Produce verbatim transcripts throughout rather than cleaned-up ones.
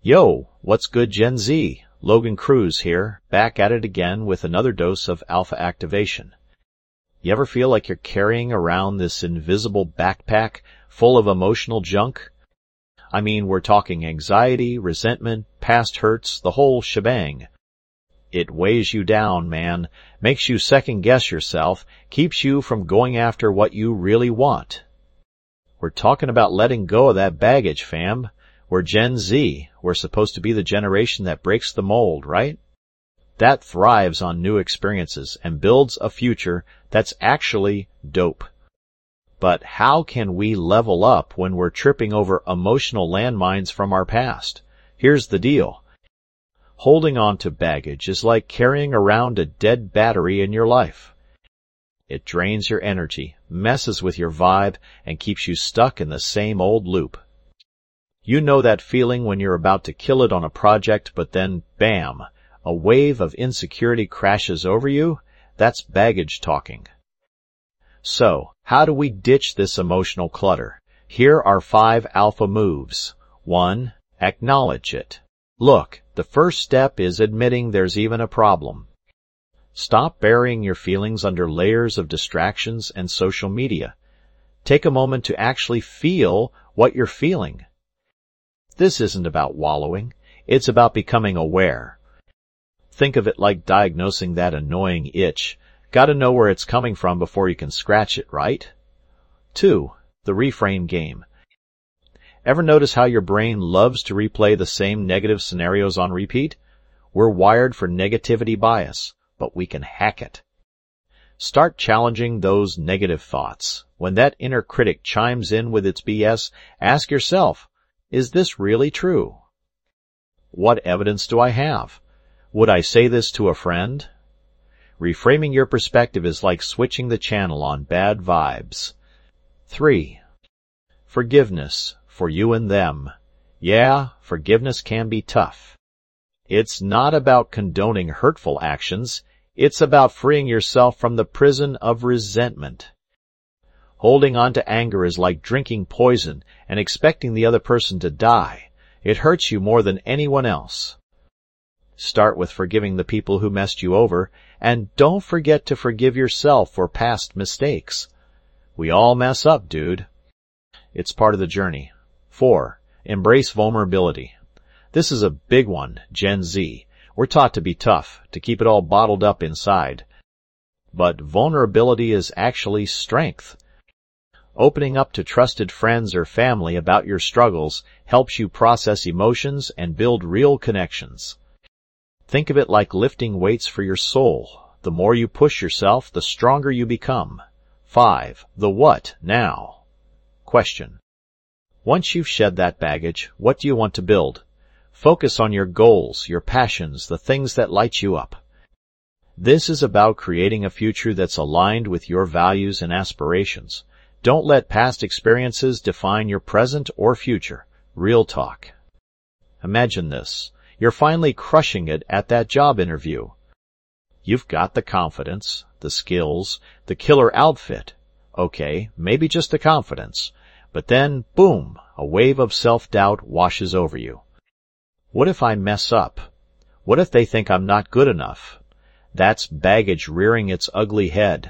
Yo, what's good, Gen Z? Logan Cruz here, back at it again with another dose of alpha activation. You ever feel like you're carrying around this invisible backpack full of emotional junk? I mean, we're talking anxiety, resentment, past hurts, the whole shebang. It weighs you down, man, makes you second-guess yourself, keeps you from going after what you really want. We're talking about letting go of that baggage, fam. We're Gen Z. We're supposed to be the generation that breaks the mold, right? That thrives on new experiences and builds a future that's actually dope. But how can we level up when we're tripping over emotional landmines from our past? Here's the deal. Holding on to baggage is like carrying around a dead battery in your life. It drains your energy, messes with your vibe, and keeps you stuck in the same old loop. You know that feeling when you're about to kill it on a project, but then, bam, a wave of insecurity crashes over you? That's baggage talking. So, how do we ditch this emotional clutter? Here are five alpha moves. One, acknowledge it. Look, the first step is admitting there's even a problem. Stop burying your feelings under layers of distractions and social media. Take a moment to actually feel what you're feeling. This isn't about wallowing. It's about becoming aware. Think of it like diagnosing that annoying itch. Gotta know where it's coming from before you can scratch it, right? Two, the reframe game. Ever notice how your brain loves to replay the same negative scenarios on repeat? We're wired for negativity bias, but we can hack it. Start challenging those negative thoughts. When that inner critic chimes in with its B S, ask yourself, is this really true? What evidence do I have? Would I say this to a friend? Reframing your perspective is like switching the channel on bad vibes. Three, forgiveness for you and them. Yeah, forgiveness can be tough. It's not about condoning hurtful actions. It's about freeing yourself from the prison of resentment. Holding on to anger is like drinking poison and expecting the other person to die. It hurts you more than anyone else. Start with forgiving the people who messed you over, and don't forget to forgive yourself for past mistakes. We all mess up, dude. It's part of the journey. Four, embrace vulnerability. This is a big one, Gen Z. We're taught to be tough, to keep it all bottled up inside. But vulnerability is actually strength. Opening up to trusted friends or family about your struggles helps you process emotions and build real connections. Think of it like lifting weights for your soul. The more you push yourself, the stronger you become. Five, the what now? Question. Once you've shed that baggage, what do you want to build? Focus on your goals, your passions, the things that light you up. This is about creating a future that's aligned with your values and aspirations. Don't let past experiences define your present or future. Real talk. Imagine this. You're finally crushing it at that job interview. You've got the confidence, the skills, the killer outfit. Okay, maybe just the confidence. But then, boom, a wave of self-doubt washes over you. What if I mess up? What if they think I'm not good enough? That's baggage rearing its ugly head.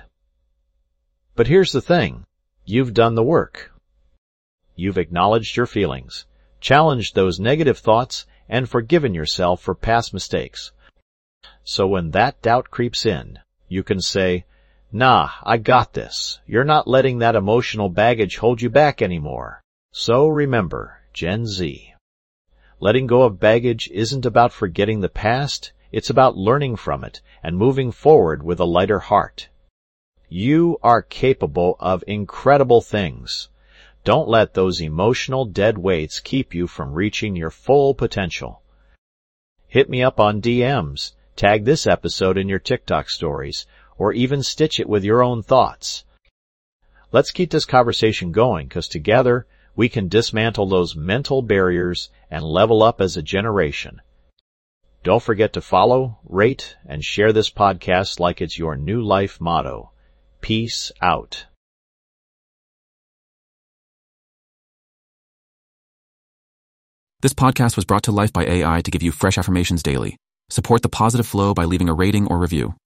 But here's the thing. You've done the work. You've acknowledged your feelings, challenged those negative thoughts, and forgiven yourself for past mistakes. So when that doubt creeps in, you can say, nah, I got this. You're not letting that emotional baggage hold you back anymore. So remember, Gen Z. Letting go of baggage isn't about forgetting the past. It's about learning from it and moving forward with a lighter heart. You are capable of incredible things. Don't let those emotional dead weights keep you from reaching your full potential. Hit me up on D Ms, tag this episode in your TikTok stories, or even stitch it with your own thoughts. Let's keep this conversation going, because together we can dismantle those mental barriers and level up as a generation. Don't forget to follow, rate, and share this podcast like it's your new life motto. Peace out. This podcast was brought to life by A I to give you fresh affirmations daily. Support the positive flow by leaving a rating or review.